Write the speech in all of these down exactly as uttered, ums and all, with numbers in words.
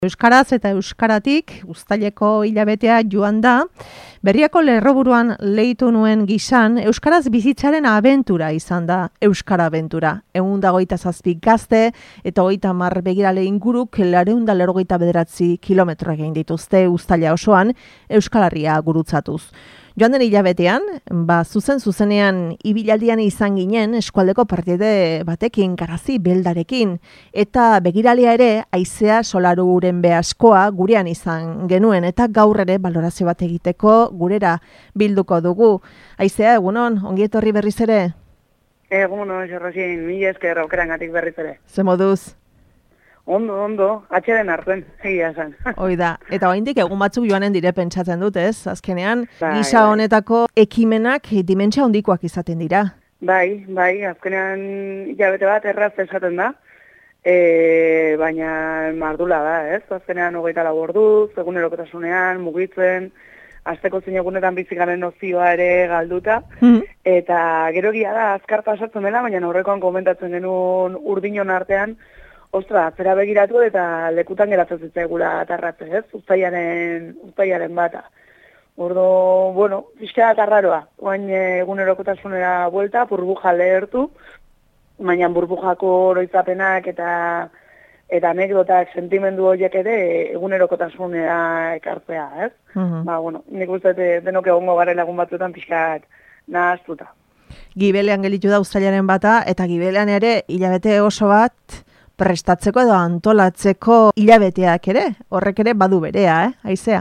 Euskaraz eta euskaratik uztaileko hilabetea joan da, Berriako lerroburuan leitu nuen gisan, euskaraz bizitzaren abentura izan da, euskara abentura. Ehun da hogeita zazpi gazte eta hogeita hamar begirale inguruk laurehun eta laurogeita bederatzi kilometro egin dituzte uztaila osoan Euskal Herria gurutzatuz. Joan den hilabetean, ba, zuzen zuzenean ibilaldian izan ginen eskualdeko partide batekin, Garazi beldarekin, eta begiralia ere haizea solaruren behaskoa gurean izan genuen, eta gaur ere balorazio bat egiteko gurera bilduko dugu. Haizea, egunon, ongi etorri berriz ere? Egunon, Jorrosin, mila esker aukerangatik berriz ere. Ze moduz? Ondo, ondo, atxeden hartzen, egia esan. Hoi da, eta oraindik egun batzuk joanen dire pentsatzen dut, ez? Azkenean, bai, gisa bai. honetako ekimenak dimentsia handikoak izaten dira. Bai, bai, azkenean hilabete bat erraz esaten da, e, baina mardula da, ez? Azkenean hogeita lau orduz, egunerokotasunean, mugitzen, asteko zein egunetan bizikaren nozioa ere galduta, Mm. eta gero egia da, azkar pasatzen dela, baina aurrekoan komentatzen genuen urdinon artean, ostra, atzera begiratu eta lekutan geratzen zitzaigula atarratze, ez? Uztailaren, uztailaren bata. Ordo, bueno, pixka atarraroa. Oain egunerokotasunera buelta, burbuja lehertu, baina burbujako oroitzapenak eta eta anekdotak sentimendu horiek ere egunerokotasunera ekartzea, ez? Mhm. Ba, bueno, nik uste denok egongo garela egun batzuetan pixkat nahaztuta. Gibelean gelitu da uztailaren bata, eta gibelean ere hilabete oso bat prestatzeko edo antolatzeko hilabeteak ere, horrek ere badu berea, eh, haizea?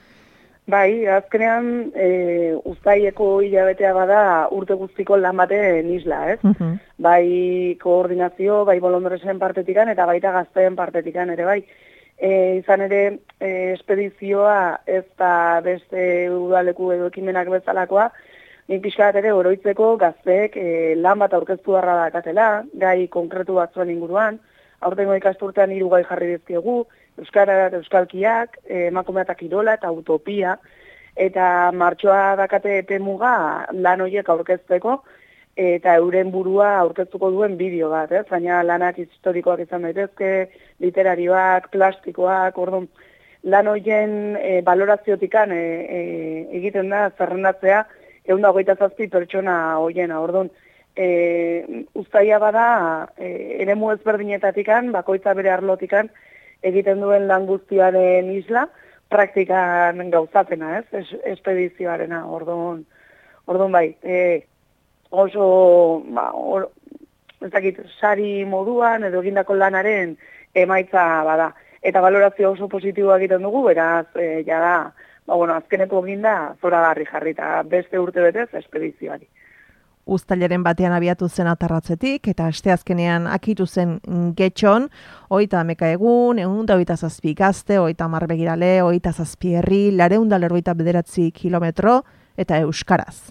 Bai, azkenean e, uztaileko hilabetea bada urte guztiko lan baten isla, ez? Mhm. Bai koordinazio, bai bolondresen partetikan eta baita gazteen partetikan ere bai. E, izan ere, e, espedizioa ez da beste udaleku edo ekimenak bezalakoa, nik pixka bat ere oroitzeko gazteek e, lan bat aurkeztu beharra dakatela, gai konkretu batzuen inguruan, aurtengo ikasturtean hiru gai jarri dizkiegu, euskara eta euskalkiak, emakumea eta kirola eta utopia, eta martxoa dakate epe muga lan horiek aurkezteko, eta euren burua aurkeztuko duen bideo bat, ez? Baina lanak historikoak izan daitezke, literarioak, plastikoak, orduan, lan horien e, baloraziotikan e, e, egiten da zerrendatzea, ehun da hogeita zazpi pertsona horiena, orduan, E, uztaila bada, e, eremu ezberdinetatikan, bakoitza bere arlotikan, egiten duen lan guztiaren isla, praktikan gauzapena, ez? Es, espedizioarena, orduan, orduan bai, e, oso, ba, or, ez dakit, sari moduan, edo egindako lanaren emaitza bada. Eta balorazio oso positiboa egiten dugu, beraz, e, jada, ba, bueno, azkeneko eginda, zoragarri jarrita, beste urte betez, espedizioari. Uztailaren batean abiatu zen atarratzetik, eta asteazkenean akitu zen getxon, hogeita hameka egun, ehun eta hogeita zazpi gazte, hogeita hamar begirale, hogeita zazpi herri, laurehun eta laurogeita bederatzi kilometro, eta euskaraz.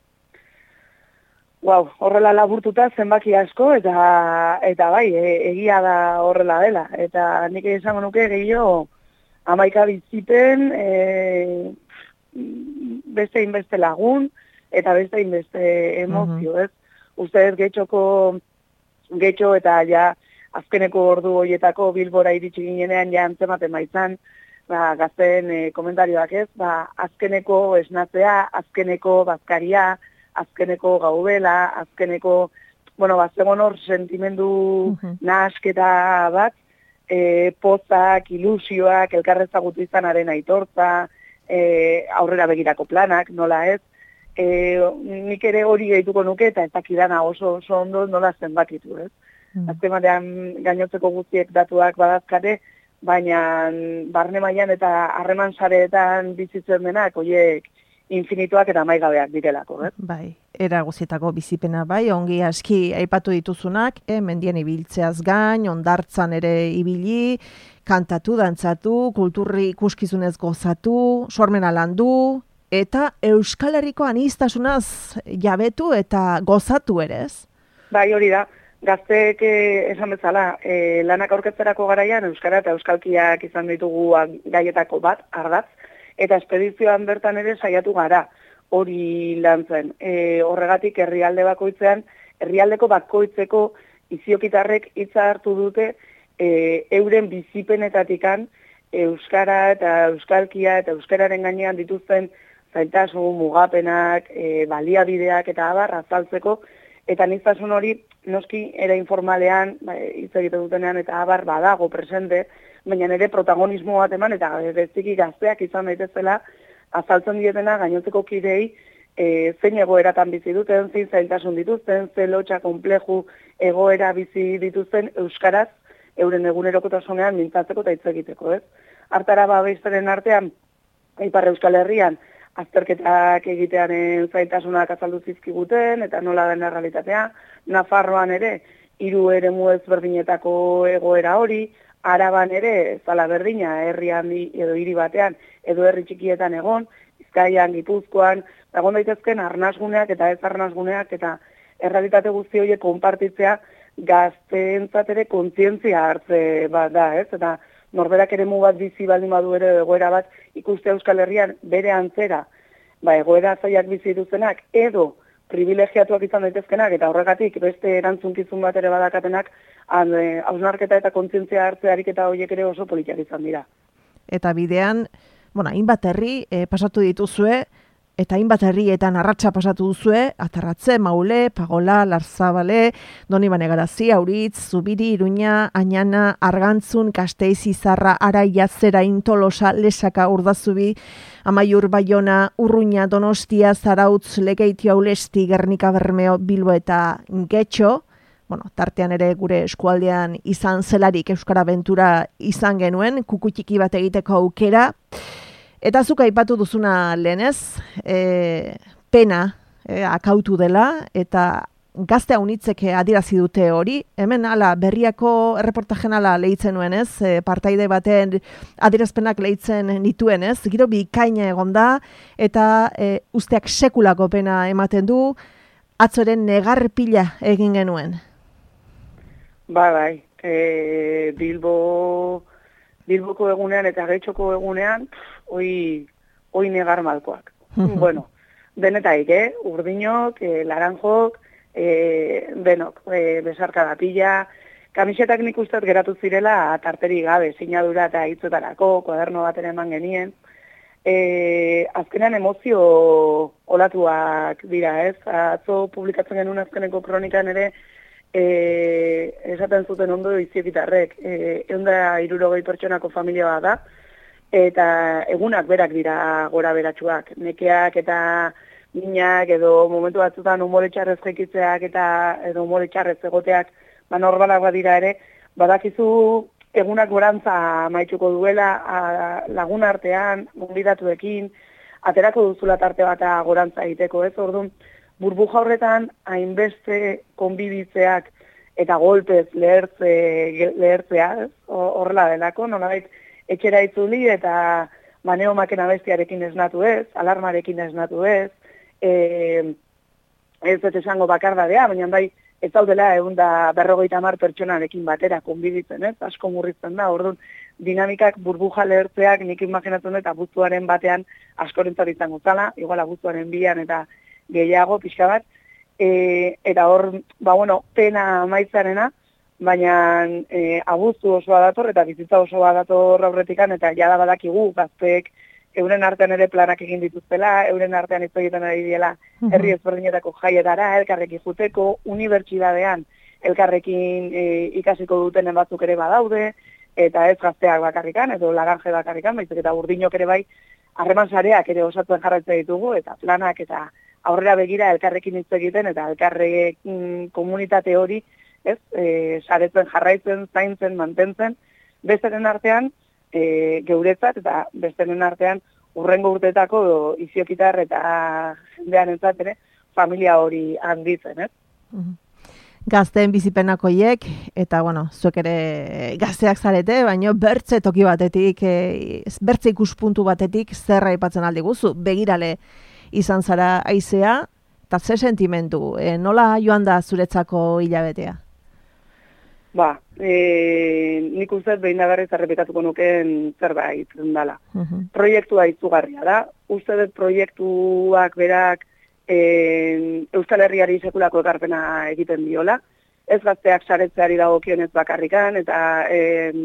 Wow, horrela laburtuta zenbaki asko, eta eta bai, e, egia da horrela dela. Eta nik esango nuke gehiago hamaika bizipen, e, beste inbeste lagun, eta beste inbeste emozio, ez? Uste ez getxoko, getxo eta ja azkeneko ordu horietako Bilbora iritsi ginenean ja antzematen baitzan, ba, gazten e, komentarioak ez, ba, azkeneko esnatzea, azkeneko bazkaria, azkeneko gaubela, azkeneko, bueno, ba, zegoen hor sentimendu uh-huh. nahasketa bat, e, pozak, ilusioak, elkarrezagutu izanaren aitortza, e, aurrera begirako planak, nola ez, E, nik ere hori gehituko nuke eta ez dakidana oso, oso ondo nola zenbakitu, ez? Mm. Azken batean gainotzeko guztiek datuak badazkate, baina barne mailan eta harreman sareetan bizitzen denak, horiek infinituak eta maigabeak direlako, ez? Bai, era guztietako bizipena bai, ongi aski aipatu dituzunak, eh, mendian ibiltzeaz gain, ondartzan ere ibili, kantatu, dantzatu, kulturri ikuskizunez gozatu, sormena landu, eta Euskal Herriko aniztasunaz jabetu eta gozatu ere, ez? Bai, hori da. Gazteek esan bezala, e, lanak aurkezterako garaian euskara eta euskalkiak izan ditugu gaietako bat, ardatz, eta espedizioan bertan ere saiatu gara hori lantzen. E, horregatik herrialde bakoitzean, herrialdeko bakoitzeko iziokitarrek hitza hartu dute e, euren bizipenetatikan euskara eta euskalkia eta euskararen gainean dituzten zailtasun, mugapenak, e, baliabideak eta abar azaltzeko, eta niztasun hori noski era informalean, ba, hitz egiten dutenean eta abar badago presente, baina nire protagonismo bat eman eta bereziki gazteak izan daitezela azaltzen dietena gainontzeko kidei e, zein egoeratan bizi duten, zein zailtasun dituzten, zein lotxa konpleju egoera bizi dituzten euskaraz euren egunerokotasunean mintzatzeko eta hitz egiteko, ez? Hartara babestaren artean, Ipar Euskal Herrian, azterketak egitearen zailtasunak azaldu zizkiguten, eta nola den errealitatea, Nafarroan ere, hiru eremu ezberdinetako egoera hori, Araban ere, zala berdina, herri handi edo hiri batean, edo herri txikietan egon, Bizkaian, Gipuzkoan, egon daitezken arnasguneak eta ez arnasguneak, eta errealitate guzti horiek konpartitzea gazteentzat ere kontzientzia hartze bat da, ez? Eta norberak eremu bat bizi baldin badu ere egoera bat ikuste Euskal Herrian bere antzera, ba, egoera zaiak bizi duzenak, edo privilegiatuak izan daitezkenak, eta horregatik beste erantzunkizun bat ere badakatenak, hausnarketa eta kontzientzia hartze ariketa horiek ere oso politiak izan dira. Eta bidean, bueno, hainbat herri eh, pasatu dituzue, eta hainbat herrietan arratsa pasatu duzue, Atarratze, Maule, Pagola, Larzabale, Donibane Garazi, Auritz, Zubiri, Iruña, Añana, Argantzun, Gasteiz, Izarra, Araia, Zerain, Tolosa, Lesaka, Urdazubi, Amaiur, Baiona, Urruña, Donostia, Zarautz, Lekeitio, Aulesti, Gernika, Bermeo, Bilbo eta Getxo. Bueno, tartean ere gure eskualdean izan zelarik Euskara Abentura izan genuen, kukutiki bat egiteko aukera. Eta zuk aipatu duzuna lehenez, e, pena e, akautu dela, eta gazte haunitzek adierazi dute hori. Hemen ala berriako erreportajen ala lehitzen nuen ez, e, partaide baten adierazpenak lehitzen nituen ez, giro bikaina egon da, eta e, usteak sekulako pena ematen du, atzoren negarpila egin genuen. Ba, bai, e, Bilbo, Bilboko egunean eta Getxoko egunean, hoi, hoi negar malkoak. Bueno, denetaik, eh? Urdinok, eh, laranjok, eh, denok, eh, besarka da pila, kamisetak nik usteat geratu zirela tarteri gabe, sinadura eta hitzetarako, kuaderno baten eman genien. Eh, azkenean emozio olatuak dira, ez? Atzo publikatzen genuen azkeneko kronikan ere, E, esaten zuten ondo iziekitarrek, e, eunda irurogei pertsonako familia bat da, eta egunak berak dira gora beratsuak, nekeak eta minak edo momentu batzutan umore txarrez jekitzeak eta edo umore txarrez egoteak, ba normalak badira ere, badakizu egunak gorantza maituko duela a, lagun artean, gonbidatuekin, aterako duzula tarte bat gorantza egiteko, ez orduan, burbuja horretan hainbeste konbibitzeak eta golpez lehertze, lehertzea, horrela delako, nolabait etxera itzuli eta maneo makena bestiarekin esnatu ez, alarmarekin esnatu ez, e, ez dut esango bakardadea, baina bai ez daudela egun da berrogeita hamar pertsonarekin batera konbibitzen, ez, asko murrizten da, orduan dinamikak burbuja lehertzeak nik imaginatzen dut abuztuaren batean askorentzat izango zala, igual abuztuaren bian eta gehiago, pixka bat, e, eta hor, ba, bueno, pena maitzarena, baina e, abuztu osoa dator, eta bizitza osoa dator aurretikan, eta jada badakigu, gazteek, euren artean ere planak egin dituztela, euren artean hitz egiten ari diela, herri ezberdinetako jaietara, elkarrekin juteko, unibertsitatean, elkarrekin e, ikasiko dutenen batzuk ere badaude, eta ez gazteak bakarrikan, edo laranje bakarrikan, baizik eta urdinok ere bai, harreman sareak ere osatzen jarraitzen ditugu, eta planak eta aurrera begira elkarrekin hitz egiten eta elkarrekin komunitate hori, ez, e, saretzen jarraitzen, zaintzen, mantentzen, besteren artean e, geuretzat eta besteren artean urrengo urteetako iziokitar eta jendean entzat ere familia hori handitzen, ez? Gazteen bizipenakoiek, eta bueno, zuek ere gazteak zarete, baina bertze toki batetik, e, bertze ikuspuntu batetik zer aipatzen aldi guzu, begirale izan zara aizea, eta ze sentimentu, e, nola joan da zuretzako hilabetea? Ba, e, nik uste behin da berriz errepikatuko nuken zerbait dala. Uh -huh. Proiektua izugarria da, uste dut proiektuak berak e, Euskal Herriari sekulako ekarpena egiten diola, ez gazteak saretzeari dagokionez bakarrikan, eta e,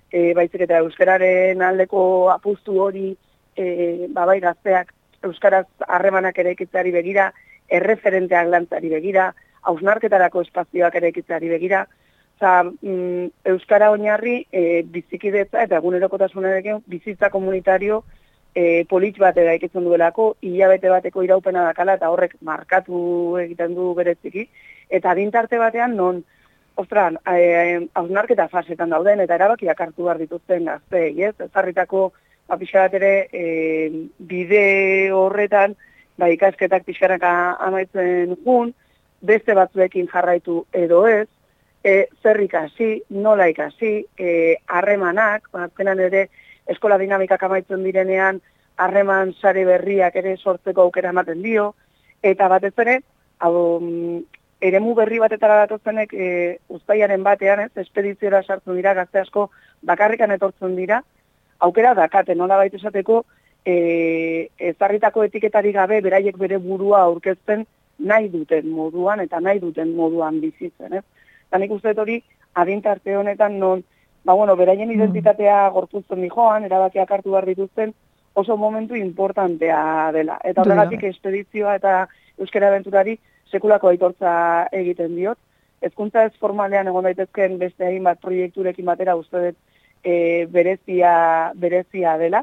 e, baizik eta euskararen aldeko apustu hori e, ba, bai gazteak euskaraz harremanak eraikitzeari begira, erreferenteak lantzari begira, hausnarketarako espazioak eraikitzeari begira, Oza, mm, euskara oinarri e, bizikidetza eta egunerokotasunarekin bizitza komunitario e, polit bat eraikitzen duelako, hilabete bateko iraupena dakala eta horrek markatu egiten du bereziki, eta adintarte batean non, ostran, hausnarketa fasetan dauden eta erabakiak hartu behar dituzten gazteei, ez? Ezarritako ba, pixka bat ere e, bide horretan ba, ikasketak pixkanaka amaitzen jun, beste batzuekin jarraitu edo ez, E, zer ikasi, nola ikasi, harremanak, e, azkenan ere eskola dinamikak amaitzen direnean, harreman sare berriak ere sortzeko aukera ematen dio, eta batez ere, hau, eremu berri batetara datozenek e, uztailaren batean, ez, espediziora sartzen dira, gazte asko bakarrikan etortzen dira, aukera dakate, nola baitu esateko, e, ezarritako etiketari gabe, beraiek bere burua aurkezten nahi duten moduan, eta nahi duten moduan bizitzen, ez? Nik uste hori adintarte honetan non, ba bueno, beraien identitatea gorpuzten dijoan, erabakiak hartu behar dituzten, oso momentu importantea dela. Eta horregatik espedizioa eta euskara abenturari sekulako aitortza egiten diot. Hezkuntza ez formalean egon daitezken beste hainbat proiekturekin batera uste dut e, berezia, berezia dela.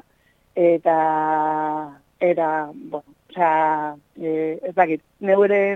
Eta, eta, bueno, osea, e, ez dakit, neu ere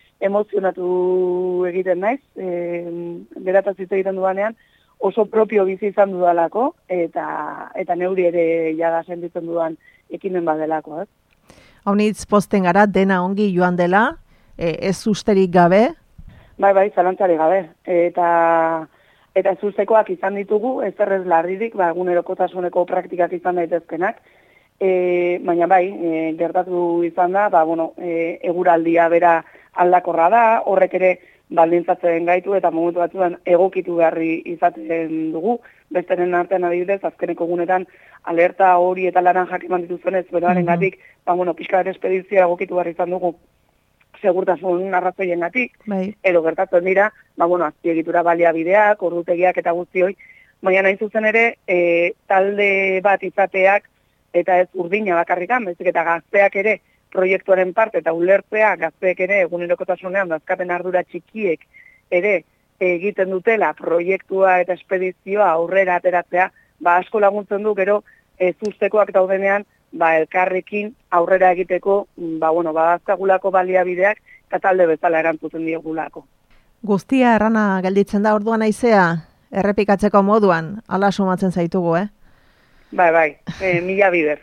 emozionatu egiten naiz, e, berataz hitz egiten dudanean, oso propio bizi izan dudalako, eta eta neuri ere jada sentitzen dudan ekimen badelako, ez? Haunitz posten gara, dena ongi joan dela, e, ez usterik gabe? Bai, bai, zalantzari gabe. Eta eta ez ustekoak izan ditugu, ez errez larririk, ba, egunerokotasuneko praktikak izan daitezkenak, e, baina bai, e, gertatu izan da, ba, bueno, e, eguraldia bera aldakorra da, horrek ere baldintzatzen gaitu eta momentu batzuan egokitu beharri izaten dugu. Besteren artean adibidez, azkeneko egunetan alerta hori eta laranjak eman dituzunez, beroaren gatik, ba, bueno, pixka bat espedizioa egokitu beharri izan dugu segurtasun arrazoien gatik, bai. Edo gertatzen dira, ba, bueno, azpiegitura baliabideak, ordutegiak eta guztioi, baina nahi zuzen ere, e, talde bat izateak, eta ez urdina bakarrikan, bezik eta gazteak ere, proiektuaren parte eta ulertzea gazteek ere egunerokotasunean dazkaten ardura txikiek ere egiten dutela proiektua eta espedizioa aurrera ateratzea, ba asko laguntzen du gero ez ustekoak daudenean ba elkarrekin aurrera egiteko, ba bueno, badazkagulako baliabideak eta talde bezala erantzuten diogulako. Guztia errana gelditzen da orduan aizea, errepikatzeko moduan, ala sumatzen zaitugu, eh? Bai, bai, e, mila bider.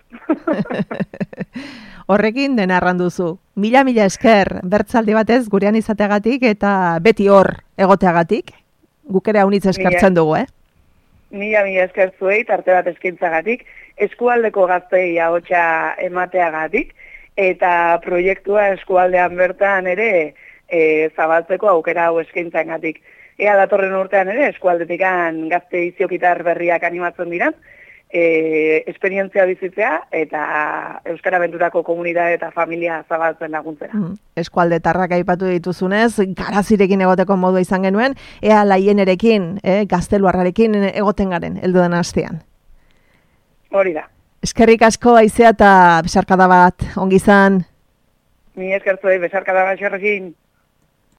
Horrekin dena erranduzu. Mila-mila esker, bertzaldi batez gurean izateagatik eta beti hor egoteagatik. Guk ere haunitz eskertzen dugu, eh? Mila-mila esker zuei, tarte bat eskintzagatik, eskualdeko gaztei ahotsa emateagatik, eta proiektua eskualdean bertan ere e, zabaltzeko aukera hau eskaintzagatik. Ea datorren urtean ere eskualdetikan gazte iziokitar berriak animatzen dira, E, esperientzia bizitzea eta Euskara Abenturako komunitate eta familia zabaltzen laguntzera. Mm. Eskualdetarrak aipatu dituzunez, garazirekin egoteko modua izan genuen, ea laienerekin, eh, gazteluarrarekin egoten garen, heldudan astean. Hori da. Eskerrik asko aizea eta besarkada bat, ongi izan. Ni eskertzuei besarkada bat xerrekin.